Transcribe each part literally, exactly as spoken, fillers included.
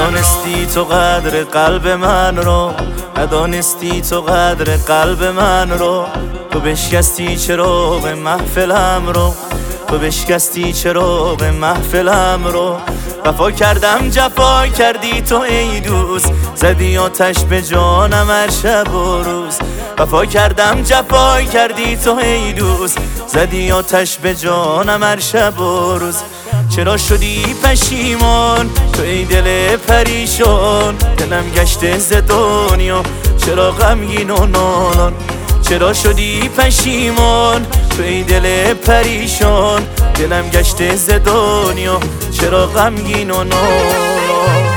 ندانستی تو قدر قلب من رو، ندانستی تو قدر قلب من رو. تو بشکستی چراغ محفلم رو، تو بشکستی چراغ محفلم رو. وفا کردم جفا کردی تو ای دوست، زدی آتش به جانم هر شب و روز. وفا کردم جفا کردی تو ای دوست، زدی آتش به جانم هر شب و روز. چرا شدی پشیمان تو ای دل پریشان، دلم گشته ز دنیا چرا غمگین و نالان. چرا شدی پشیمان تو ای دل پریشان، دلم گشته ز دنیا چرا غمگین و نالان.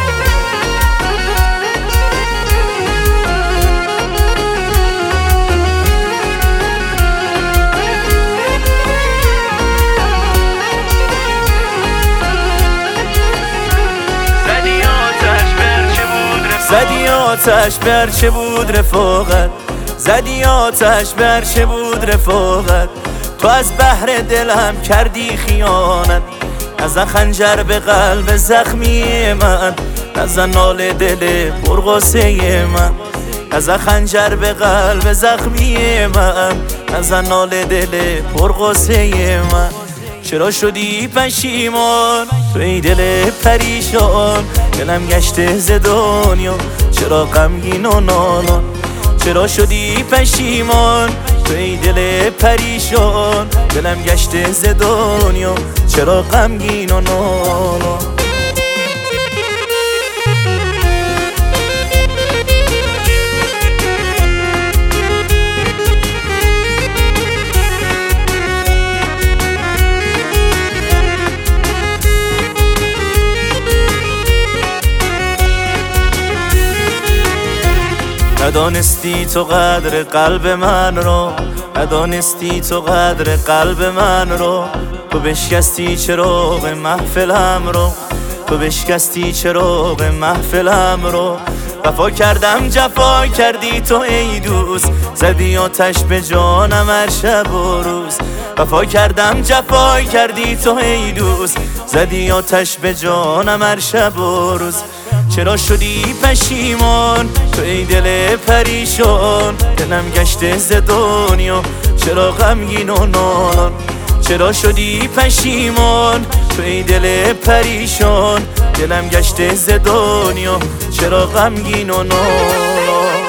زدی آتش بر چه بود رفاقت، زدی آتش بر چه بود رفاقت. تو از بحر دلم کردی خیانت، نزن خنجر به قلب زخمی من، نزن ناله دل پرغصه من. نزن خنجر به قلب زخمی من، نزن ناله دل پرغصه من. چرا شدی پشیمان تو ای دل پریشان، دلم گشته ز دنیا چرا غمگین و نالان. چرا شدی پشیمان تو ای دل پریشان، دلم گشته ز دنیا چرا غمگین و نالان. ندانستی تو قدر قلب من رو، ندانستی تو قدر قلب من رو. تو بشکستی چراغ محفلم رو، تو بشکستی چراغ محفلم رو. وفا کردم جفا کردی تو ای دوست، زدی آتش به جانم هر شب و روز. وفا کردم جفا کردی تو ای دوست، زدی آتش به جانم هر شب و روز. چرا شدی پشیمان تو ای دل پریشان، دلم گشته ز دنیا چرا غمگین و نالان. چرا شدی پشیمان تو ای دل پریشان، دلم گشته ز دنیا چرا غمگین و نالان.